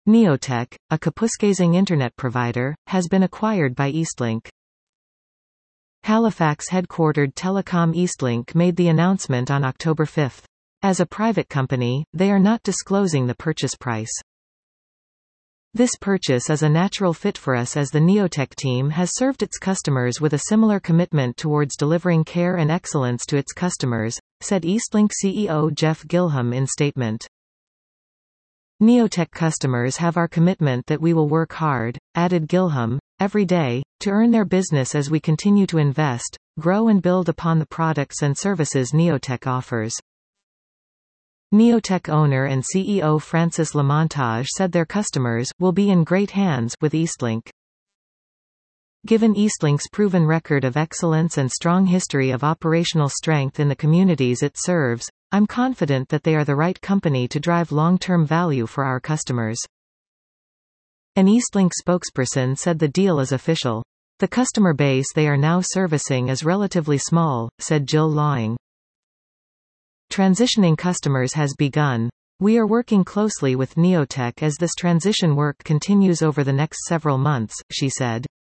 Neotech, a Kapuskasing internet provider, has been acquired by Eastlink. Halifax-headquartered Telecom Eastlink made the announcement on October 5. As a private company, they are not disclosing the purchase price. This purchase is a natural fit for us as the Neotech team has served its customers with a similar commitment towards delivering care and excellence to its customers, said Eastlink CEO Jeff Gilham in statement. Neotech customers have our commitment that we will work hard, added Gilham, every day, to earn their business as we continue to invest, grow and build upon the products and services Neotech offers. Neotech owner and CEO Francis Lamontage said their customers will be in great hands with Eastlink. Given Eastlink's proven record of excellence and strong history of operational strength in the communities it serves, I'm confident that they are the right company to drive long-term value for our customers. An Eastlink spokesperson said the deal is official. The customer base they are now servicing is relatively small, said Jill Lawing. Transitioning customers has begun. We are working closely with Neotech as this transition work continues over the next several months, she said.